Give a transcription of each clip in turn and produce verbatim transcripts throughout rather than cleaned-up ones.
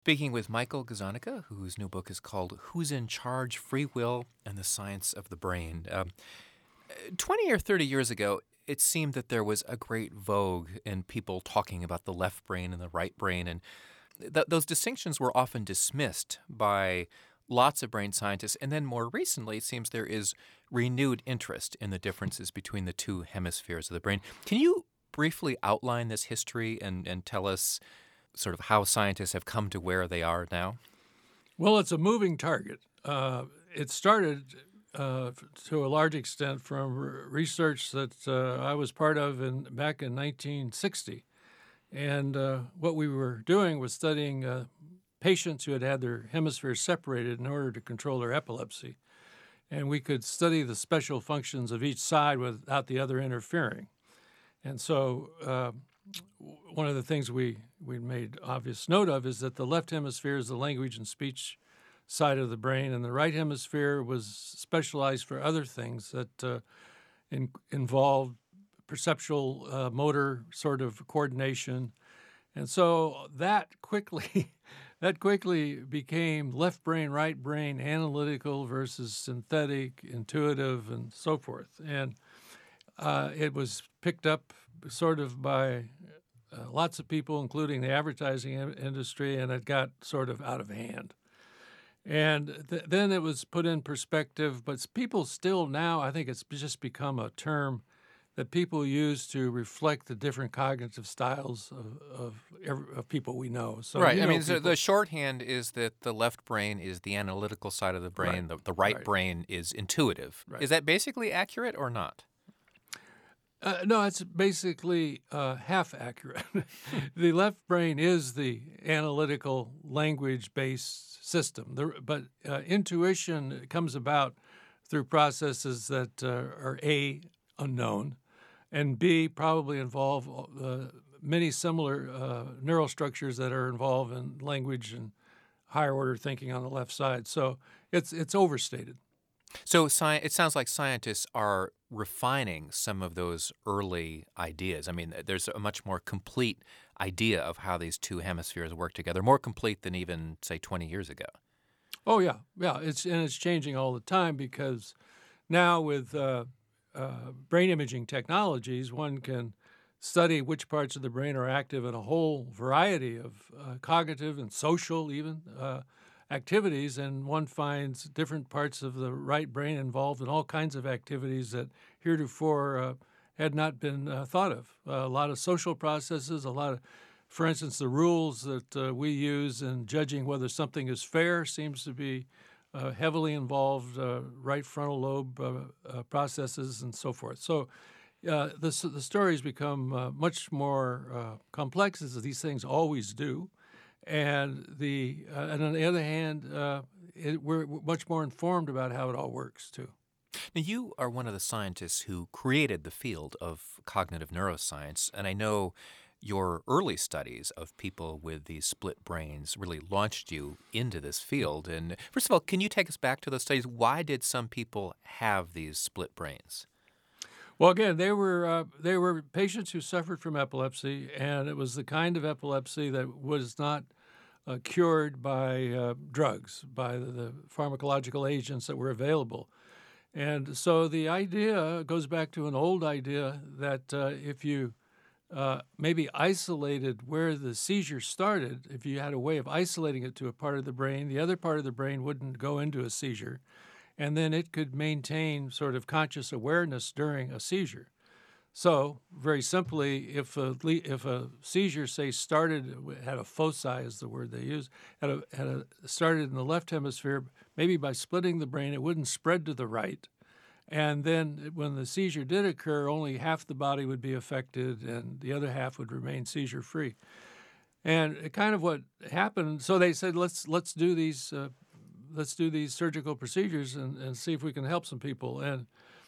Speaking with Michael Gazzaniga, whose new book is called Who's in Charge? Free Will and the Science of the Brain. Um, twenty or thirty years ago, it seemed that there was a great vogue in people talking about the left brain and the right brain, and th- those distinctions were often dismissed by lots of brain scientists. And then more recently, it seems there is renewed interest in the differences between the two hemispheres of the brain. Can you briefly outline this history and, and tell us sort of how scientists have come to where they are now? Well, it's a moving target. Uh, it started uh, to a large extent from r- research that uh, I was part of in, back in nineteen sixty. And uh, what we were doing was studying uh, patients who had had their hemispheres separated in order to control their epilepsy. And we could study the special functions of each side without the other interfering. And so uh, one of the things we, we made obvious note of is that the left hemisphere is the language and speech side of the brain, and the right hemisphere was specialized for other things that uh, in, involved perceptual, uh, motor sort of coordination. And so that quickly that quickly became left brain, right brain, analytical versus synthetic, intuitive, and so forth. And uh, it was picked up sort of by uh, lots of people, including the advertising in- industry, and it got sort of out of hand. And th- then it was put in perspective, but people still now, I think it's just become a term that people use to reflect the different cognitive styles of, of, every, of people we know. So Right. you I know mean, so people, the shorthand is that the left brain is the analytical side of the brain, right, the, the right, right, brain is intuitive. right. Is that basically accurate or not? Uh, no, it's basically uh, half accurate. The left brain is the analytical language-based system, the, but uh, intuition comes about through processes that uh, are A, unknown, and B, probably involve uh, many similar uh, neural structures that are involved in language and higher order thinking on the left side. So it's it's overstated. So sci- it sounds like scientists are refining some of those early ideas. I mean, there's a much more complete idea of how these two hemispheres work together, more complete than even, say, twenty years ago. Oh yeah, yeah. It's and it's changing all the time because now with uh, uh, brain imaging technologies, one can study which parts of the brain are active in a whole variety of uh, cognitive and social even uh, activities, and one finds different parts of the right brain involved in all kinds of activities that heretofore uh, had not been uh, thought of. Uh, a lot of social processes, a lot of for instance, the rules that uh, we use in judging whether something is fair seems to be uh, heavily involved uh, right frontal lobe uh, uh, processes and so forth. So uh, the, the stories become uh, much more uh, complex, as these things always do. And the uh, and on the other hand, uh, it, we're much more informed about how it all works too. Now, you are one of the scientists who created the field of cognitive neuroscience, and I know your early studies of people with these split brains really launched you into this field. And first of all, can you take us back to those studies? Why did some people have these split brains? Well, again, they were uh, they were patients who suffered from epilepsy, and it was the kind of epilepsy that was not uh, cured by uh, drugs, by the, the pharmacological agents that were available. And so the idea goes back to an old idea that uh, if you uh, maybe isolated where the seizure started, if you had a way of isolating it to a part of the brain, the other part of the brain wouldn't go into a seizure, and then it could maintain sort of conscious awareness during a seizure. So, very simply, if a if a seizure, say, started had a foci is the word they use, had a, had a started in the left hemisphere, maybe by splitting the brain, it wouldn't spread to the right. And then when the seizure did occur, only half the body would be affected and the other half would remain seizure-free. And it kind of what happened, so they said, let's let's do these uh, let's do these surgical procedures and, and see if we can help some people. And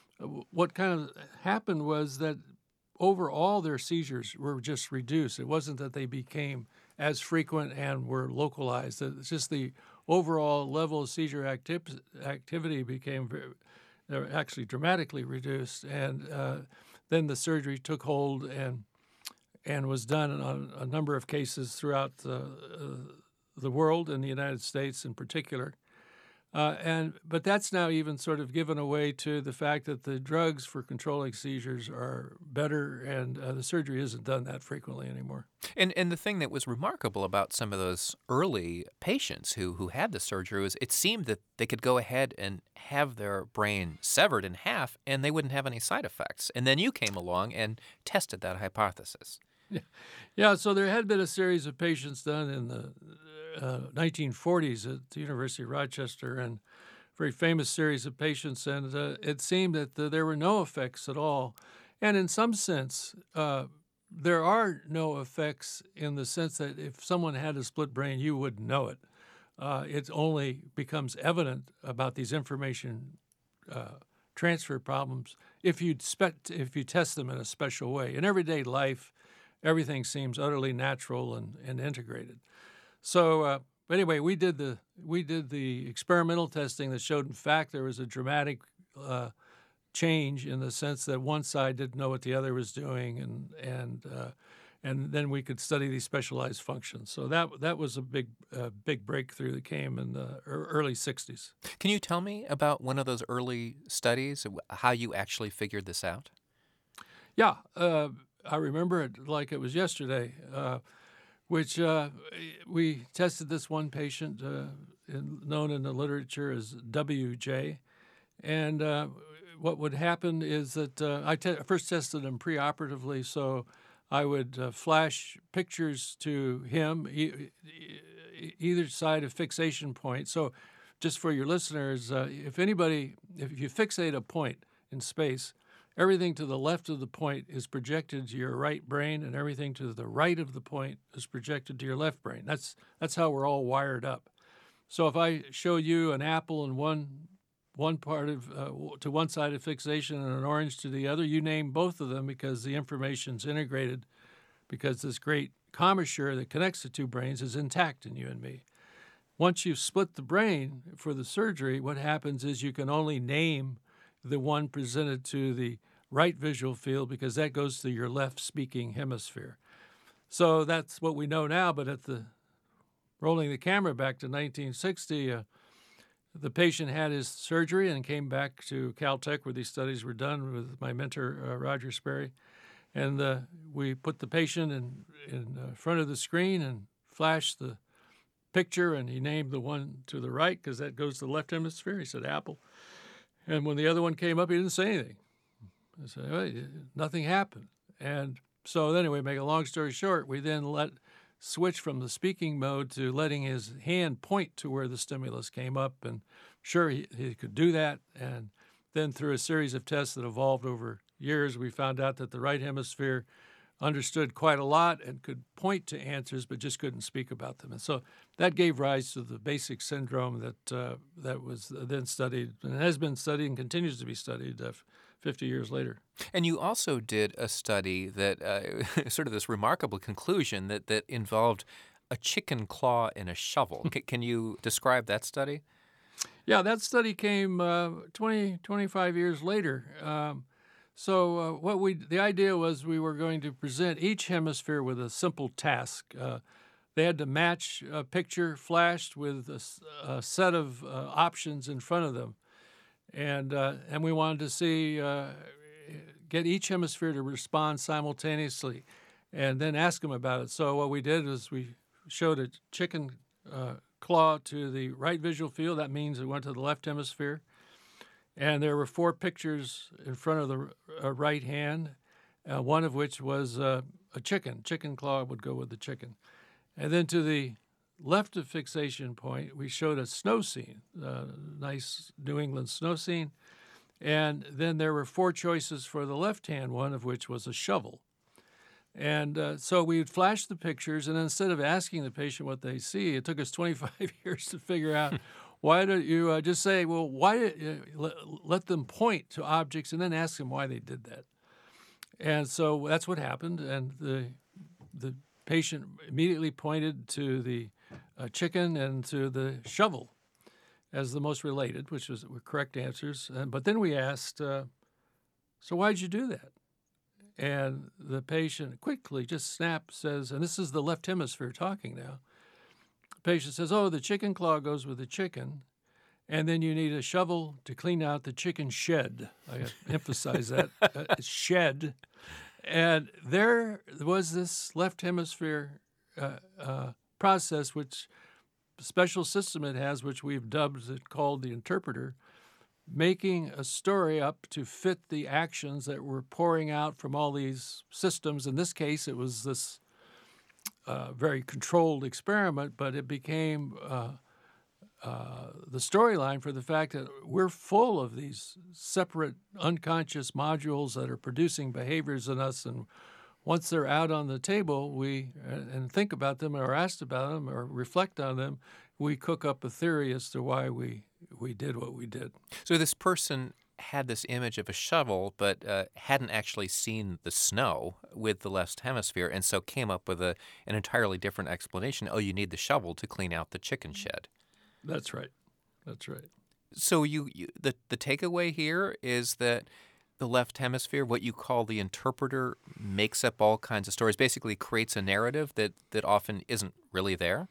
what kind of happened was that overall their seizures were just reduced. It wasn't that they became as frequent and were localized. It's just the overall level of seizure acti- activity became very, they're actually dramatically reduced, and uh, then the surgery took hold and and was done on a number of cases throughout the, uh, the world and the United States in particular. Uh, and but that's now even sort of given away to the fact that the drugs for controlling seizures are better, and uh, the surgery isn't done that frequently anymore. And and the thing that was remarkable about some of those early patients who who had the surgery was it seemed that they could go ahead and have their brain severed in half, and they wouldn't have any side effects. And then you came along and tested that hypothesis. Yeah, yeah. So there had been a series of patients done in the uh, nineteen forties at the University of Rochester, and very famous series of patients, and uh, it seemed that uh, there were no effects at all. And in some sense, uh, there are no effects in the sense that if someone had a split brain, you wouldn't know it. Uh, it only becomes evident about these information uh, transfer problems if you spe- if you test them in a special way. In everyday life, everything seems utterly natural and, and integrated. So uh, anyway, we did the we did the experimental testing that showed, in fact, there was a dramatic uh, change in the sense that one side didn't know what the other was doing, and and uh, and then we could study these specialized functions. So that that was a big uh, big breakthrough that came in the early sixties. Can you tell me about one of those early studies, how you actually figured this out? Yeah, uh, I remember it like it was yesterday. Uh, which uh, we tested this one patient uh, in, known in the literature as W J. And uh, what would happen is that uh, I te- first tested him preoperatively, so I would uh, flash pictures to him, e- e- either side of fixation point. So just for your listeners, uh, if anybody, if you fixate a point in space, everything to the left of the point is projected to your right brain, and everything to the right of the point is projected to your left brain. That's that's how we're all wired up. So if I show you an apple in one one part of uh, to one side of fixation and an orange to the other, you name both of them because the information's integrated, because this great commissure that connects the two brains is intact in you and me. Once you've split the brain for the surgery, what happens is you can only name the one presented to the right visual field because that goes to your left speaking hemisphere. So that's what we know now, but at the rolling the camera back to nineteen sixty, uh, the patient had his surgery and came back to Caltech where these studies were done with my mentor, uh, Roger Sperry. And uh, we put the patient in, in uh, front of the screen and flashed the picture, and he named the one to the right because that goes to the left hemisphere. He said apple. And when the other one came up, he didn't say anything. I said, well, nothing happened. And so anyway, make a long story short, we then let switch from the speaking mode to letting his hand point to where the stimulus came up. And sure, he, he could do that. And then through a series of tests that evolved over years, we found out that the right hemisphere understood quite a lot and could point to answers, but just couldn't speak about them. And so that gave rise to the basic syndrome that uh, that was then studied and has been studied and continues to be studied uh, fifty years later. And you also did a study that uh, sort of this remarkable conclusion that, that involved a chicken claw and a shovel. C- can you describe that study? Yeah, that study came uh, twenty, twenty-five years later. Um, So uh, what we the idea was we were going to present each hemisphere with a simple task. Uh, they had to match a picture flashed with a, a set of uh, options in front of them, and uh, and we wanted to see uh, get each hemisphere to respond simultaneously, and then ask them about it. So what we did was we showed a chicken uh, claw to the right visual field. That means it went to the left hemisphere. And there were four pictures in front of the uh, right hand, uh, one of which was uh, a chicken. Chicken claw would go with the chicken. And then to the left of fixation point, we showed a snow scene, a nice New England snow scene. And then there were four choices for the left hand, one of which was a shovel. And uh, so we would flash the pictures, and instead of asking the patient what they see, it took us twenty-five years to figure out why don't you uh, just say, well, why uh, let, let them point to objects and then ask them why they did that. And so that's what happened, and the the patient immediately pointed to the uh, chicken and to the shovel as the most related, which was were correct answers. And, but then we asked, uh, so why'd you do that? And the patient quickly just snapped, says, and this is the left hemisphere talking now, patient says, "Oh, the chicken claw goes with the chicken," and then you need a shovel to clean out the chicken shed. I gotta emphasize that uh, shed. And there was this left hemisphere uh, uh, process, which special system it has, which we've dubbed it called the interpreter, making a story up to fit the actions that were pouring out from all these systems. In this case, it was this uh, very controlled experiment, but it became uh, uh, the storyline for the fact that we're full of these separate unconscious modules that are producing behaviors in us, and once they're out on the table, we and think about them or asked about them or reflect on them, we cook up a theory as to why we we did what we did. So this person had this image of a shovel, but uh, hadn't actually seen the snow with the left hemisphere, and so came up with a an entirely different explanation. Oh, you need the shovel to clean out the chicken shed. That's right. That's right. So you, you the the takeaway here is that the left hemisphere, what you call the interpreter, makes up all kinds of stories, basically creates a narrative that, that often isn't really there?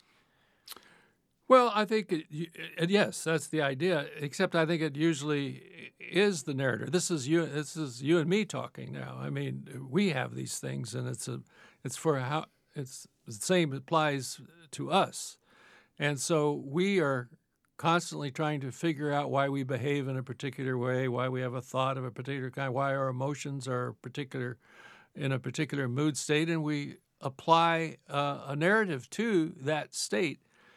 Well, I think, it, it, yes, that's the idea, except I think it usually is the narrator. This is you This is you and me talking now. I mean, we have these things, and it's a, it's for how, it's the same applies to us. And so we are constantly trying to figure out why we behave in a particular way, why we have a thought of a particular kind, why our emotions are particular in a particular mood state, and we apply uh, a narrative to that state.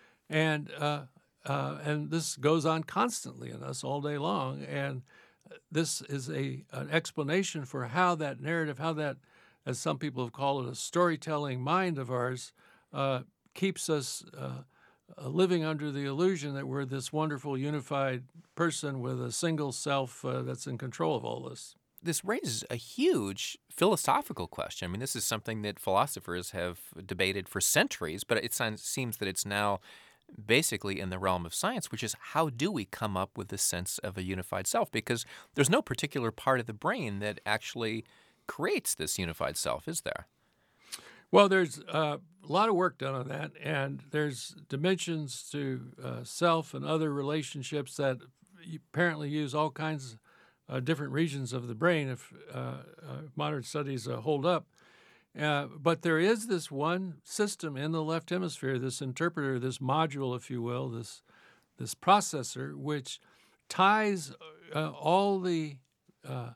And uh, uh, and this goes on constantly in us all day long. And this is a an explanation for how that narrative, how that, as some people have called it, a storytelling mind of ours, uh, keeps us uh, Uh, living under the illusion that we're this wonderful unified person with a single self uh, that's in control of all this. This raises a huge philosophical question. I mean, this is something that philosophers have debated for centuries, but it seems that it's now basically in the realm of science, which is how do we come up with the sense of a unified self? Because there's no particular part of the brain that actually creates this unified self, is there? Well, there's uh, a lot of work done on that, and there's dimensions to uh, self and other relationships that apparently use all kinds of uh, different regions of the brain if uh, uh, modern studies uh, hold up. Uh, but there is this one system in the left hemisphere, this interpreter, this module, if you will, this this processor, which ties uh, all the uh,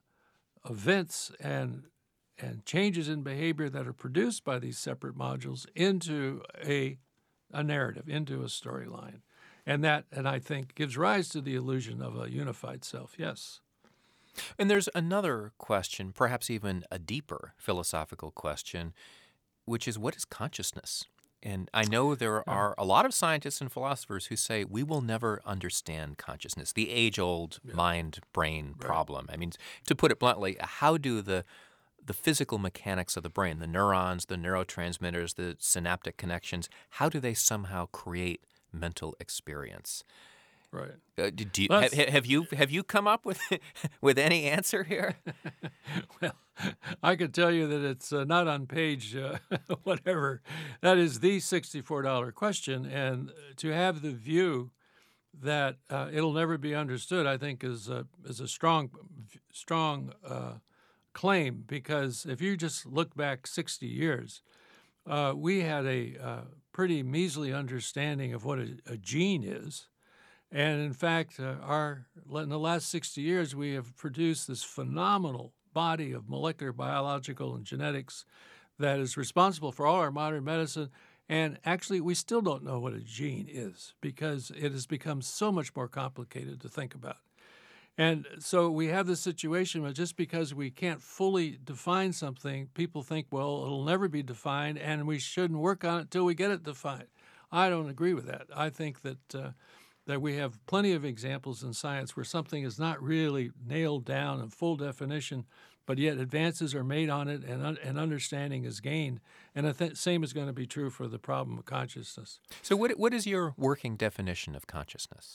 events and and changes in behavior that are produced by these separate modules into a a narrative, into a storyline. And that, and I think, gives rise to the illusion of a unified self, yes. And there's another question, perhaps even a deeper philosophical question, which is, what is consciousness? And I know there are a lot of scientists and philosophers who say we will never understand consciousness, the age-old yeah. mind-brain right. problem. I mean, to put it bluntly, how do the the physical mechanics of the brain, the neurons, the neurotransmitters, the synaptic connections, how do they somehow create mental experience? Right. Uh, do you, have, have you have you come up with with any answer here? Well, I can tell you that it's uh, not on page uh, whatever. That is the sixty-four dollar question, and to have the view that uh, it'll never be understood, I think, is a, is a strong strong. Uh, claim, because if you just look back sixty years, uh, we had a uh, pretty measly understanding of what a, a gene is. And in fact, uh, our in the last sixty years, we have produced this phenomenal body of molecular, biological, and genetics that is responsible for all our modern medicine. And actually, we still don't know what a gene is because it has become so much more complicated to think about. And so we have this situation where just because we can't fully define something, people think, well, it'll never be defined and we shouldn't work on it until we get it defined. I don't agree with that. I think that uh, that we have plenty of examples in science where something is not really nailed down in full definition, but yet advances are made on it and, un- and understanding is gained. And the th- same is going to be true for the problem of consciousness. So what what is your working definition of consciousness?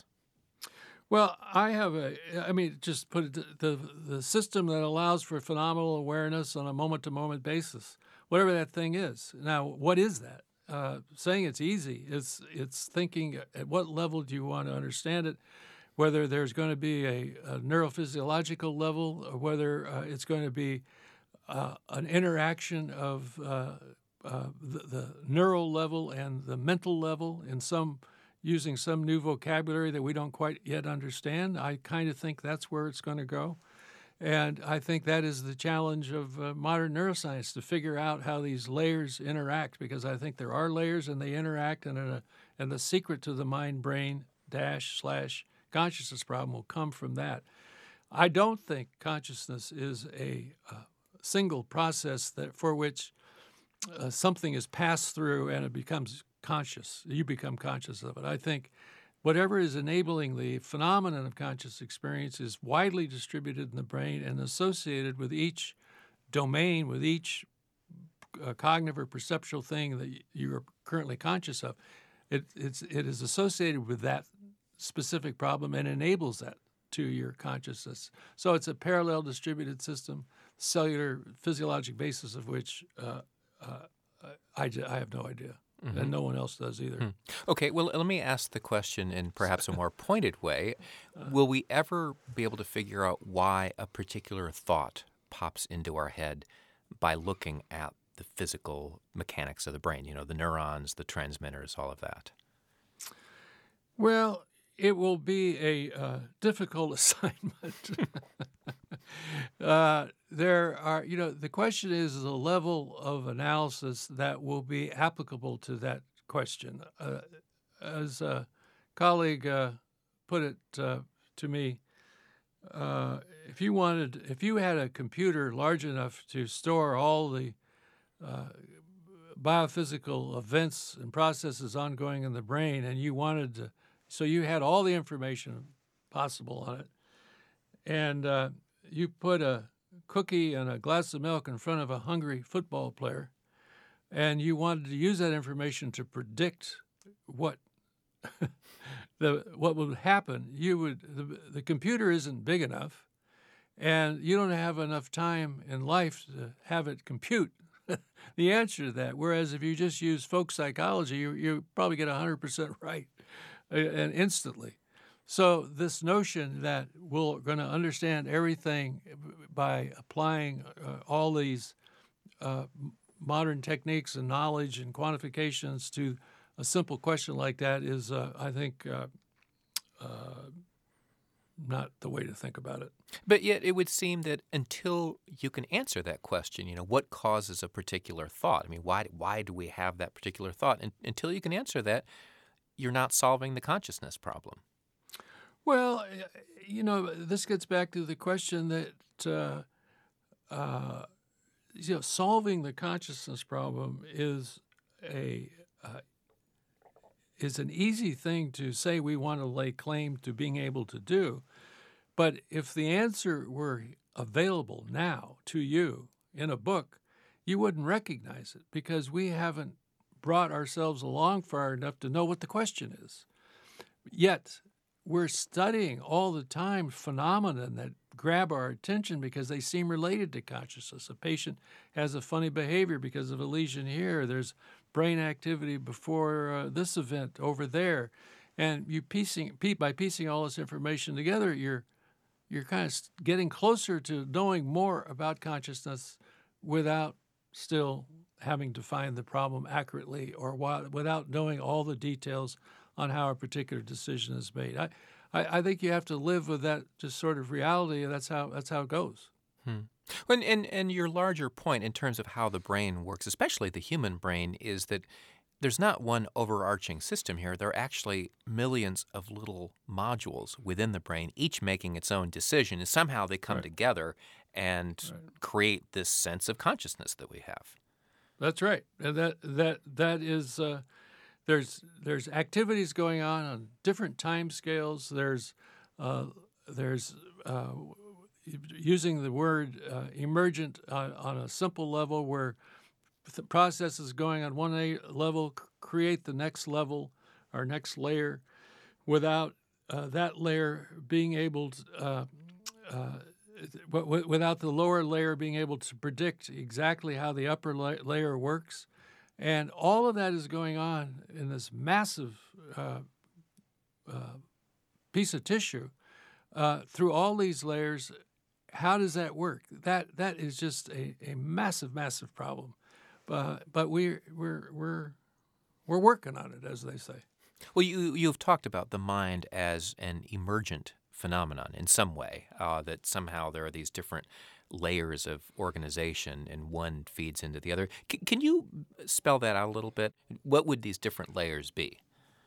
Well, I have a, I mean, just put it, the the system that allows for phenomenal awareness on a moment-to-moment basis, whatever that thing is. Now, what is that? uh, saying it's easy. It's it's thinking at what level do you want to understand it, whether there's going to be a, a neurophysiological level, or whether uh, it's going to be uh, an interaction of uh, uh, the, the neural level and the mental level in some using some new vocabulary that we don't quite yet understand. I kind of think that's where it's going to go. And I think that is the challenge of uh, modern neuroscience, to figure out how these layers interact, because I think there are layers and they interact, and, a, and the secret to the mind-brain dash slash consciousness problem will come from that. I don't think consciousness is a uh, single process that for which uh, something is passed through and it becomes conscious. You become conscious of it. I think whatever is enabling the phenomenon of conscious experience is widely distributed in the brain and associated with each domain, with each uh, cognitive or perceptual thing that you're currently conscious of. It, it's, it is associated with that specific problem and enables that to your consciousness. So it's a parallel distributed system, cellular physiologic basis of which uh, uh, I, I have no idea. Mm-hmm. And no one else does either. Hmm. Okay, well, let me ask the question in perhaps a more pointed way. Will we ever be able to figure out why a particular thought pops into our head by looking at the physical mechanics of the brain, you know, the neurons, the transmitters, all of that? Well, it will be a uh, difficult assignment. uh, there are, you know, the question is the level of analysis that will be applicable to that question. Uh, as a colleague uh, put it uh, to me, uh, if you wanted, if you had a computer large enough to store all the uh, biophysical events and processes ongoing in the brain, and you wanted to, so you had all the information possible on it, and uh, you put a cookie and a glass of milk in front of a hungry football player, and you wanted to use that information to predict what the what would happen. You would the, the computer isn't big enough, and you don't have enough time in life to have it compute the answer to that. Whereas if you just use folk psychology, you you probably get one hundred percent right and instantly. So this notion that we're going to understand everything by applying uh, all these uh, modern techniques and knowledge and quantifications to a simple question like that is, uh, I think, uh, uh, not the way to think about it. But yet it would seem that until you can answer that question, you know, what causes a particular thought? I mean, why why do we have that particular thought? And until you can answer that, you're not solving the consciousness problem. Well, you know, this gets back to the question that, uh, uh, you know, solving the consciousness problem is a uh, is an easy thing to say we want to lay claim to being able to do. But if the answer were available now to you in a book, you wouldn't recognize it because we haven't brought ourselves along far enough to know what the question is. Yet, we're studying all the time phenomena that grab our attention because they seem related to consciousness. A patient has a funny behavior because of a lesion here. There's brain activity before uh, this event over there. And you piecing by piecing all this information together, you're you're kind of getting closer to knowing more about consciousness without still having to find the problem accurately or without knowing all the details on how a particular decision is made. I, I, I think you have to live with that just sort of reality, and that's how that's how it goes. Hmm. And, and and your larger point in terms of how the brain works, especially the human brain, is that there's not one overarching system here. There are actually millions of little modules within the brain, each making its own decision, and somehow they come Right. together and Right. create this sense of consciousness that we have. That's right. And that that that is uh, there's there's activities going on on different time scales. There's uh, there's uh, using the word uh, emergent uh, on a simple level where the processes going on one a- level c- create the next level or next layer without uh, that layer being able to, uh, uh, w- w- without the lower layer being able to predict exactly how the upper la- layer works. And all of that is going on in this massive uh, uh, piece of tissue uh, through all these layers. How does that work? That that is just a, a massive, massive problem. Uh, but we we're we're we're working on it, as they say. Well, you you've talked about the mind as an emergent phenomenon in some way. Uh, that somehow there are these different layers of organization, and one feeds into the other. C- can you spell that out a little bit? What would these different layers be?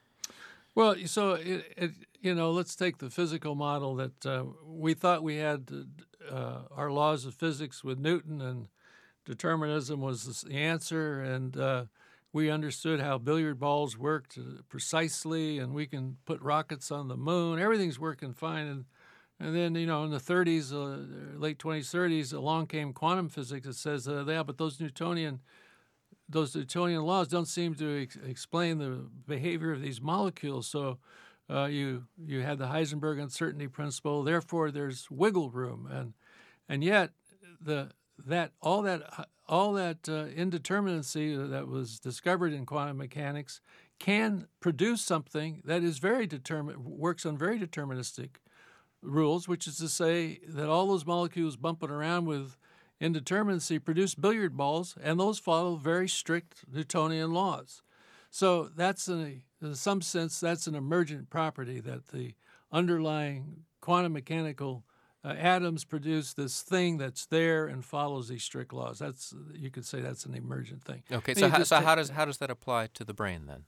Well, so it, it, you know, let's take the physical model that uh, we thought we had uh, our laws of physics with Newton, and determinism was the answer, and uh, we understood how billiard balls worked precisely, and we can put rockets on the moon. Everything's working fine, and and then you know, in the thirties, uh, late twenties, thirties, along came quantum physics that says, uh, yeah, but those Newtonian those Newtonian laws don't seem to ex- explain the behavior of these molecules. So uh, you you had the Heisenberg uncertainty principle. Therefore, there's wiggle room, and and yet the that all that all that uh, indeterminacy that was discovered in quantum mechanics can produce something that is very determined, works on very deterministic rules, which is to say that all those molecules bumping around with indeterminacy produce billiard balls, and those follow very strict Newtonian laws. So that's, a, in some sense, that's an emergent property, that the underlying quantum mechanical uh, atoms produce this thing that's there and follows these strict laws. That's, you could say that's an emergent thing. Okay, Then so you how, just so take- how does how does that apply to the brain then?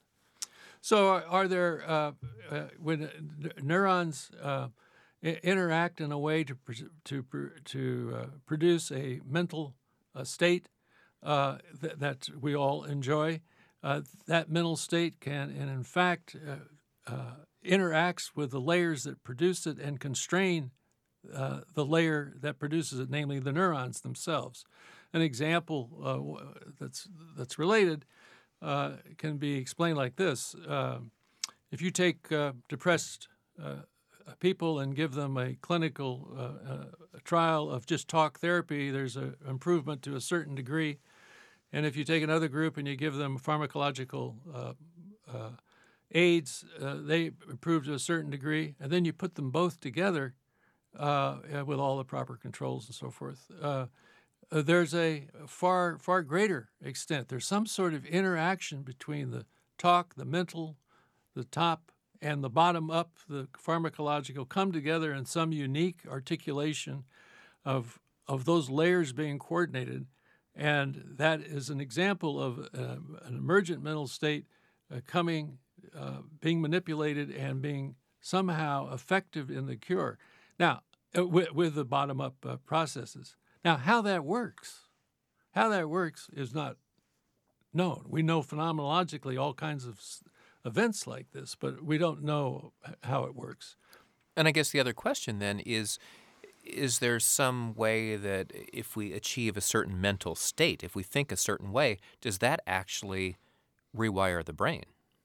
So are, are there uh, uh, when uh, neurons uh, i- interact in a way to pr- to pr- to uh, produce a mental uh, state uh, th- that we all enjoy? Uh, that mental state can, and in fact, uh, uh, interacts with the layers that produce it and constrain uh, the layer that produces it, namely the neurons themselves. An example uh, w- that's that's related uh, can be explained like this. Uh, if you take uh, depressed uh, people and give them a clinical uh, uh, trial of just talk therapy, there's an improvement to a certain degree. And if you take another group and you give them pharmacological uh, uh, aids, uh, they improve to a certain degree. And then you put them both together uh, with all the proper controls and so forth. Uh, uh, there's a far, far greater extent. There's some sort of interaction between the talk, the mental, the top, and the bottom up, the pharmacological, come together in some unique articulation of, of those layers being coordinated. And that is an example of uh, an emergent mental state uh, coming, uh, being manipulated and being somehow effective in the cure. Now, uh, with, with the bottom-up uh, processes. Now, how that works, how that works is not known. We know phenomenologically all kinds of s- events like this, but we don't know h- how it works. And I guess the other question then is, is there some way that if we achieve a certain mental state, if we think a certain way, does that actually rewire the brain?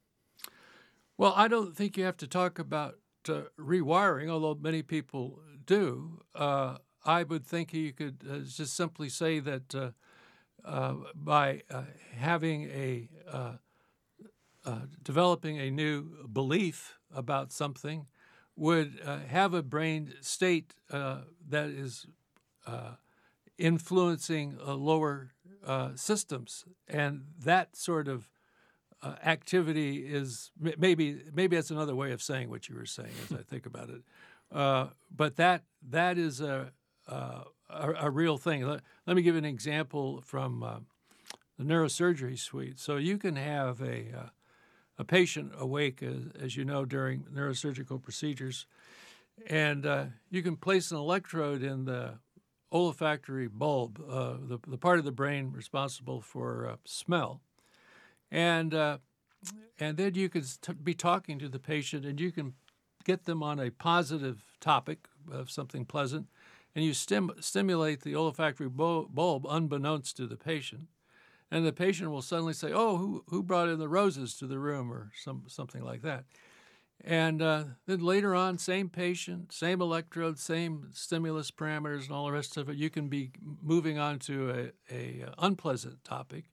Well, I don't think you have to talk about uh, rewiring, although many people do. Uh, I would think you could uh, just simply say that uh, uh, by uh, having a uh, uh, developing a new belief about something would uh, have a brain state uh, that is uh, influencing uh, lower uh, systems, and that sort of uh, activity is m- maybe maybe that's another way of saying what you were saying as I think about it. Uh, but that that is a uh, a, a real thing. Let, let me give an example from uh, the neurosurgery suite. So you can have a uh, a patient awake, as, as you know, during neurosurgical procedures, and uh, you can place an electrode in the olfactory bulb, uh, the, the part of the brain responsible for uh, smell, and uh, and then you can t- be talking to the patient, and you can get them on a positive topic of something pleasant, and you stim- stimulate the olfactory bu- bulb unbeknownst to the patient. And the patient will suddenly say, "Oh, who who brought in the roses to the room?" or some something like that. And uh, then later on, same patient, same electrode, same stimulus parameters, and all the rest of it. You can be moving on to a, a unpleasant topic,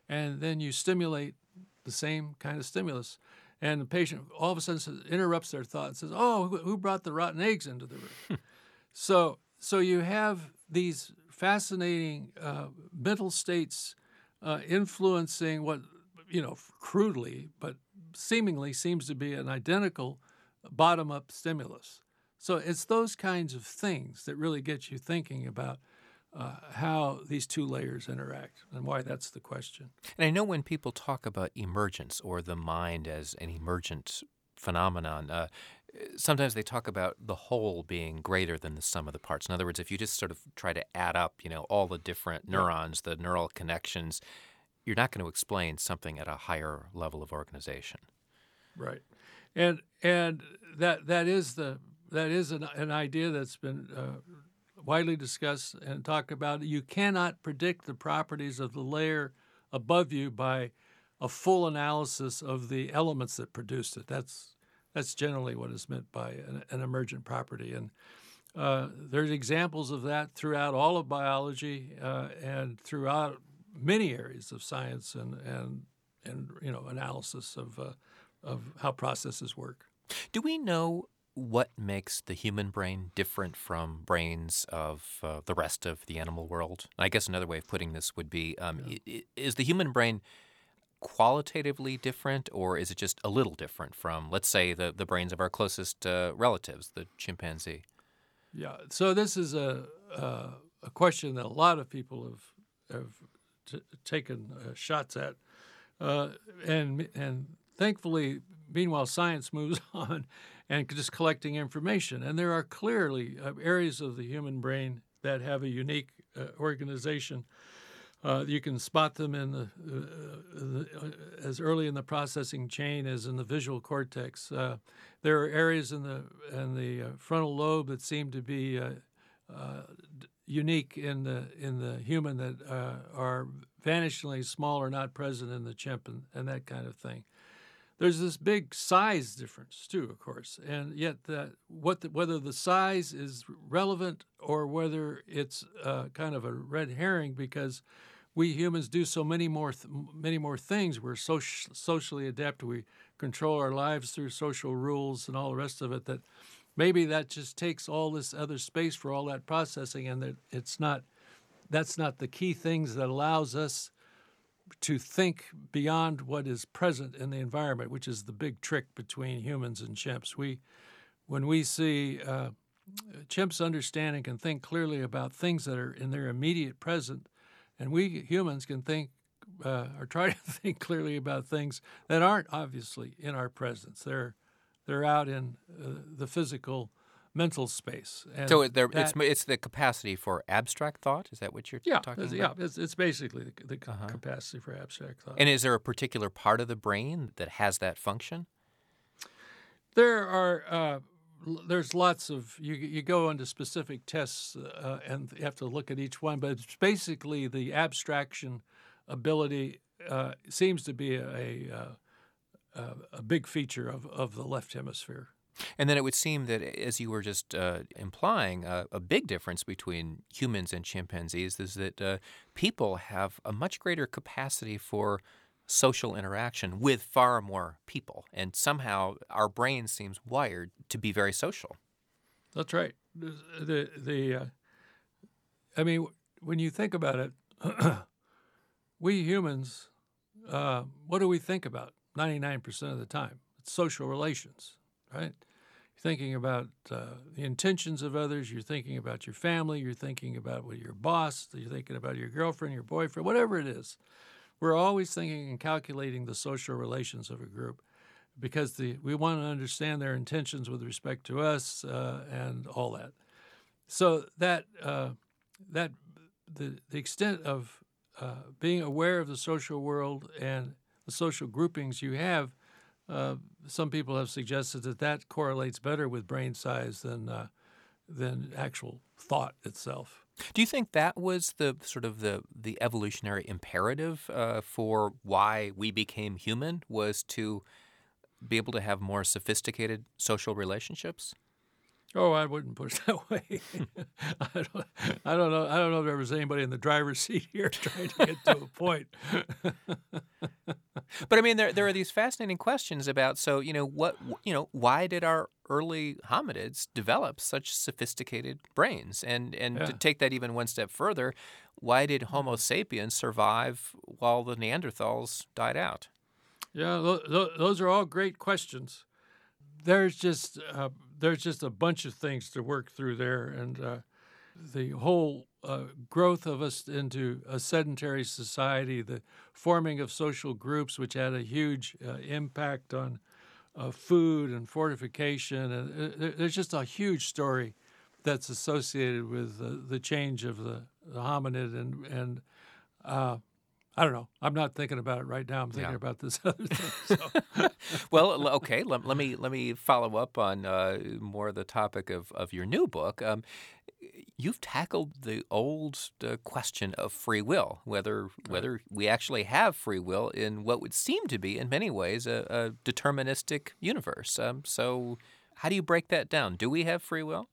and then you stimulate the same kind of stimulus. And the patient all of a sudden says, interrupts their thought and says, oh, who, who brought the rotten eggs into the room? so, so you have these fascinating uh, mental states uh, influencing what, you know, crudely, but seemingly seems to be an identical bottom-up stimulus. So it's those kinds of things that really get you thinking about uh, how these two layers interact and why that's the question. And I know when people talk about emergence or the mind as an emergent phenomenon, uh, sometimes they talk about the whole being greater than the sum of the parts. In other words, if you just sort of try to add up, you know, all the different neurons, the neural connections, you're not going to explain something at a higher level of organization. Right, and and that that is the that is an, an idea that's been uh, widely discussed and talked about. You cannot predict the properties of the layer above you by a full analysis of the elements that produced it. That's that's generally what is meant by an, an emergent property, and uh, there's examples of that throughout all of biology uh, and throughout many areas of science and and and you know analysis of uh, of how processes work. Do we know what makes the human brain different from brains of uh, the rest of the animal world? I guess another way of putting this would be: um, yeah. i- is the human brain qualitatively different, or is it just a little different from, let's say, the the brains of our closest uh, relatives, the chimpanzee? Yeah. So this is a uh, a question that a lot of people have have T- taken uh, shots at, uh, and and thankfully, meanwhile, science moves on, and just collecting information. And there are clearly uh, areas of the human brain that have a unique uh, organization. Uh, you can spot them in the, uh, the uh, as early in the processing chain as in the visual cortex. Uh, there are areas in the in the uh, frontal lobe that seem to be uh, uh, unique in the in the human that uh, are vanishingly small or not present in the chimp and, and that kind of thing. There's this big size difference too, of course, and yet that what the, whether the size is relevant or whether it's uh, kind of a red herring because we humans do so many more th- many more things. We're so socially adept. We control our lives through social rules and all the rest of it. That maybe that just takes all this other space for all that processing, and that it's not. That's not the key things that allows us to think beyond what is present in the environment, which is the big trick between humans and chimps. We, when we see uh, chimps understand and can think clearly about things that are in their immediate present, and we humans can think uh, or try to think clearly about things that aren't obviously in our presence. They're they're out in uh, the physical, mental space. And so there, that, it's it's the capacity for abstract thought. Is that what you're yeah, talking it's, about? Yeah, it's, it's basically the, the Uh-huh. capacity for abstract thought. And is there a particular part of the brain that has that function? There are. Uh, There's lots of you. You go into specific tests uh, and you have to look at each one, but it's basically the abstraction ability uh, seems to be a a, a big feature of, of the left hemisphere. And then it would seem that, as you were just uh, implying, uh, a big difference between humans and chimpanzees is that uh, people have a much greater capacity for social interaction with far more people, and somehow our brain seems wired to be very social. That's right. The the uh, I mean, when you think about it, we humans, uh, what do we think about ninety-nine percent of the time? It's social relations, right? You're thinking about uh, the intentions of others. You're thinking about your family. You're thinking about what your boss. You're thinking about your girlfriend, your boyfriend, whatever it is. We're always thinking and calculating the social relations of a group because the, we want to understand their intentions with respect to us uh, and all that. So that uh, that the the extent of uh, being aware of the social world and the social groupings you have, uh, some people have suggested that that correlates better with brain size than uh, than actual thought itself. Do you think that was the sort of the, the evolutionary imperative uh, for why we became human, was to be able to have more sophisticated social relationships? Oh, I wouldn't put it that way. I don't, I don't know. I don't know if there was anybody in the driver's seat here trying to get to a point. But I mean, there there are these fascinating questions about, so, you know, what, you know, why did our early hominids develop such sophisticated brains? And and to Yeah. take that even one step further, why did Homo sapiens survive while the Neanderthals died out? Yeah, tho- tho- those are all great questions. There's just uh, there's just a bunch of things to work through there, and uh, the whole uh, growth of us into a sedentary society, the forming of social groups, which had a huge uh, impact on uh, food and fortification, and uh, there- there's just a huge story that's associated with uh, the change of the, the hominid, and and uh, I don't know. I'm not thinking about it right now. I'm thinking Yeah. about this other thing. So. Well, l- okay. Let, let me let me follow up on uh, more the topic of, of your new book. Um, you've tackled the old uh, question of free will, whether whether we actually have free will in what would seem to be, in many ways, a, a deterministic universe. Um, so, how do you break that down? Do we have free will?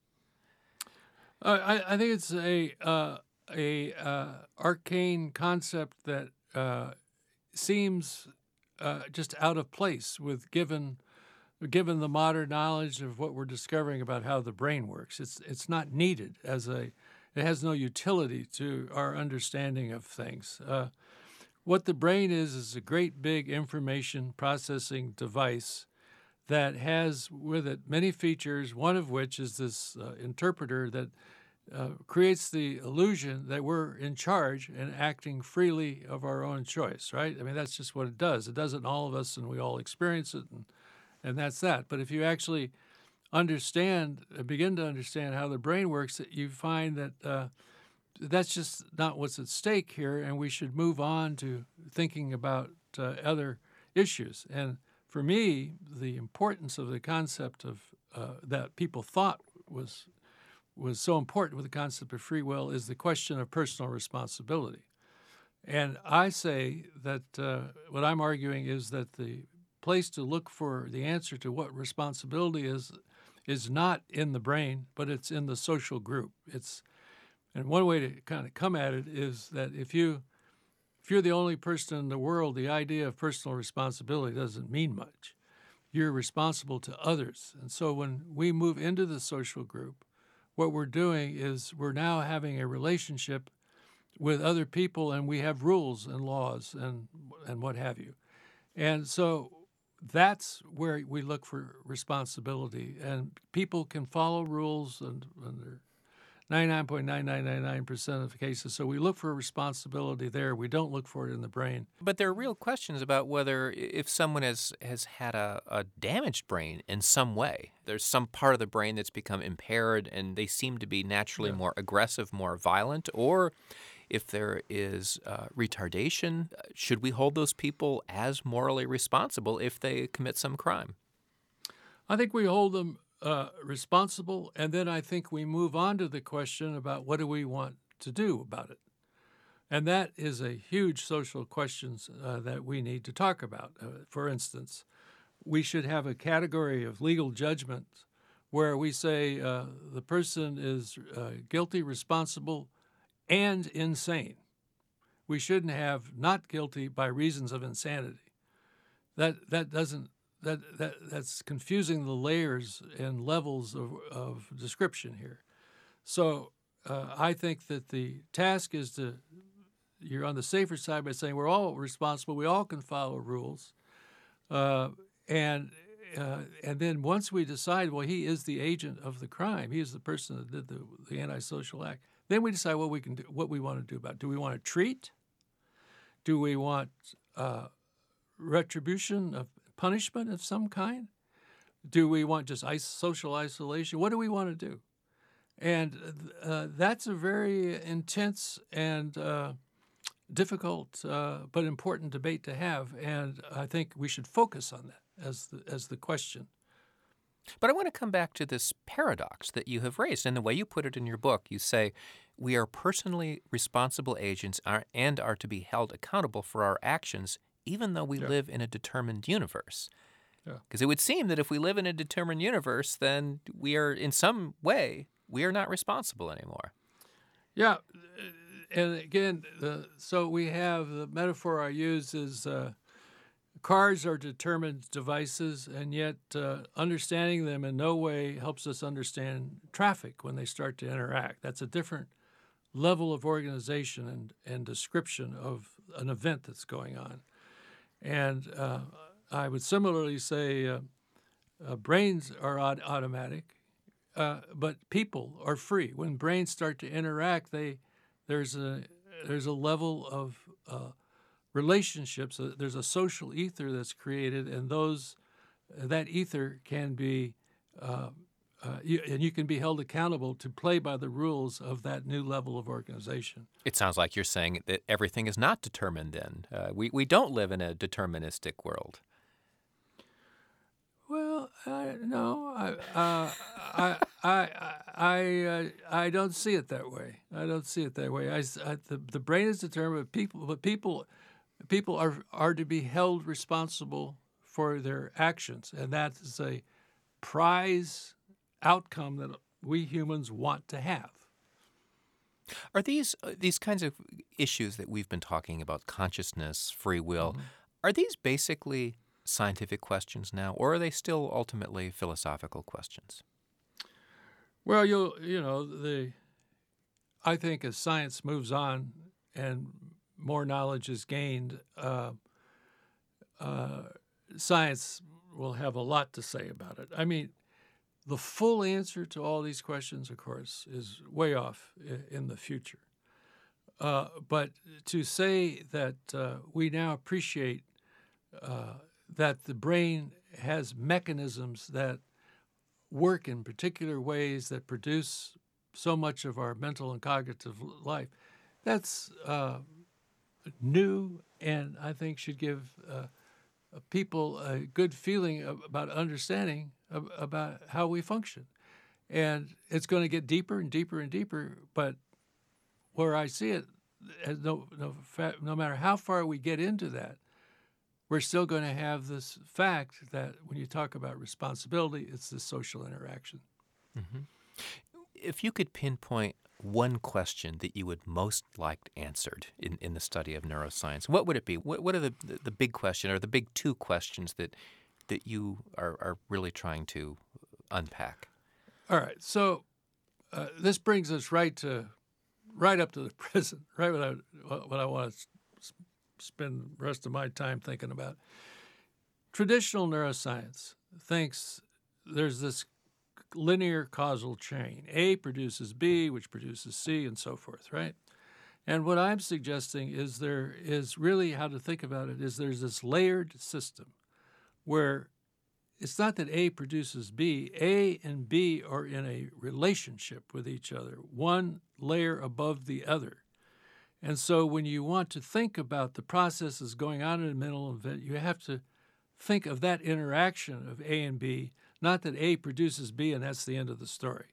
Uh, I, I think it's a uh, a uh, arcane concept that uh, seems uh, just out of place with given given the modern knowledge of what we're discovering about how the brain works. It's it's not needed as a it has no utility to our understanding of things. Uh, what the brain is is a great big information processing device that has with it many features, one of which is this uh, interpreter that uh, creates the illusion that we're in charge and acting freely of our own choice, right? I mean, that's just what it does. It does it in all of us, and we all experience it, and, and that's that. But if you actually understand, uh, begin to understand how the brain works, that you find that uh, that's just not what's at stake here, and we should move on to thinking about uh, other issues. And for me, the importance of the concept of uh, that people thought was was so important with the concept of free will is the question of personal responsibility. And I say that uh, what I'm arguing is that the place to look for the answer to what responsibility is is not in the brain, but it's in the social group. It's and one way to kind of come at it is that if you if you're the only person in the world, the idea of personal responsibility doesn't mean much. You're responsible to others. And so when we move into the social group, what we're doing is we're now having a relationship with other people, and we have rules and laws and and what have you. And so that's where we look for responsibility. And people can follow rules and, and ninety-nine point nine nine nine nine percent of the cases. So we look for responsibility there. We don't look for it in the brain. But there are real questions about whether i- if someone has, has had a, a damaged brain in some way, there's some part of the brain that's become impaired and they seem to be naturally Yeah. more aggressive, more violent, or if there is uh, retardation, uh, should we hold those people as morally responsible if they commit some crime? I think we hold them uh, responsible, and then I think we move on to the question about what do we want to do about it. And that is a huge social question uh, that we need to talk about. Uh, for instance, we should have a category of legal judgment where we say uh, the person is uh, guilty, responsible, and insane. We shouldn't have not guilty by reasons of insanity. That that doesn't that that that's confusing the layers and levels of, of description here. So uh, I think that the task is to you're on the safer side by saying we're all responsible. We all can follow rules, uh, and uh, and then once we decide, well, he is the agent of the crime. He is the person that did the, the antisocial act. Then we decide what we can do, what we want to do about it. Do we want to treat? Do we want uh, retribution of punishment of some kind? Do we want just is- social isolation? What do we want to do? And uh, that's a very intense and uh, difficult uh, but important debate to have, and I think we should focus on that as the, as the question. But I want to come back to this paradox that you have raised. And the way you put it in your book, you say, we are personally responsible agents are, and are to be held accountable for our actions, even though we Yeah. live in a determined universe. Yeah. Because it would seem that if we live in a determined universe, then we are, in some way, we are not responsible anymore. Yeah, and again, uh, so we have the metaphor I use is uh, cars are determined devices, and yet uh, understanding them in no way helps us understand traffic when they start to interact. That's a different level of organization and, and description of an event that's going on. And uh, I would similarly say uh, uh, brains are aut- automatic, uh, but people are free. When brains start to interact, they there's a there's a level of uh, relationships. Uh, there's a social ether that's created, and those that ether can be uh, uh, you, and you can be held accountable to play by the rules of that new level of organization. It sounds like you're saying that everything is not determined then. Uh, we, we don't live in a deterministic world. Well, uh, no, I, uh, I, I, I, uh, I don't see it that way. I don't see it that way. I, I, the, the brain is determined, but people, but people, people are are to be held responsible for their actions, and that is a prize outcome that we humans want to have. Are these uh, these kinds of issues that we've been talking about, consciousness, free will, mm-hmm. are these basically scientific questions now, or are they still ultimately philosophical questions? Well, you'll you know the I think as science moves on and more knowledge is gained, uh, uh, science will have a lot to say about it. I mean, the full answer to all these questions, of course, is way off in the future. Uh, but to say that uh, we now appreciate uh, that the brain has mechanisms that work in particular ways that produce so much of our mental and cognitive life, that's uh, new, and I think should give uh, people a good feeling about understanding about how we function. And it's going to get deeper and deeper and deeper, but where I see it, no, no, no matter how far we get into that, we're still going to have this fact that when you talk about responsibility, it's the social interaction. Mm-hmm. If you could pinpoint one question that you would most like answered in, in the study of neuroscience, what would it be? What, what are the, the, the big question or the big two questions that that you are, are really trying to unpack? All right. So uh, this brings us right to right up to the present, right what I, what I want to spend the rest of my time thinking about. Traditional neuroscience thinks there's this linear causal chain. A produces B, which produces C, and so forth, right? And what I'm suggesting is there is really how to think about it is there's this layered system where it's not that A produces B. A and B are in a relationship with each other, one layer above the other. And so when you want to think about the processes going on in a mental event, you have to think of that interaction of A and B, not that A produces B and that's the end of the story.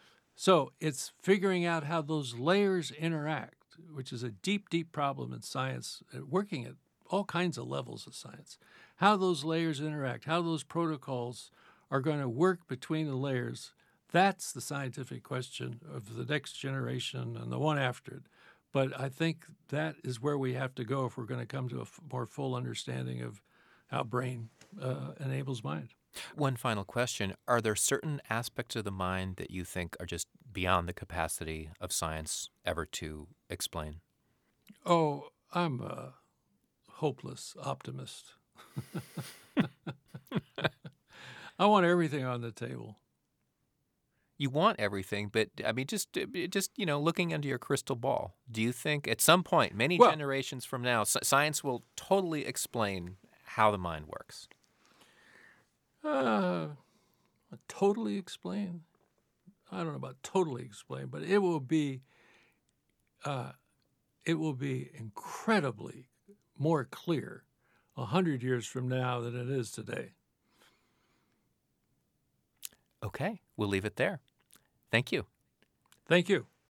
So it's figuring out how those layers interact, which is a deep, deep problem in science, working at all kinds of levels of science. How those layers interact, how those protocols are going to work between the layers, that's the scientific question of the next generation and the one after it. But I think that is where we have to go if we're going to come to a f- more full understanding of how brain uh, enables mind. One final question. Are there certain aspects of the mind that you think are just beyond the capacity of science ever to explain? Oh, I'm a hopeless optimist. I want everything on the table. You want everything, but I mean, just, just you know, looking into your crystal ball, do you think at some point, many well, generations from now, science will totally explain how the mind works? Uh, totally explain? I don't know about totally explain, but it will be, uh, it will be incredibly more clear a hundred years from now than it is today. Okay, we'll leave it there. Thank you. Thank you.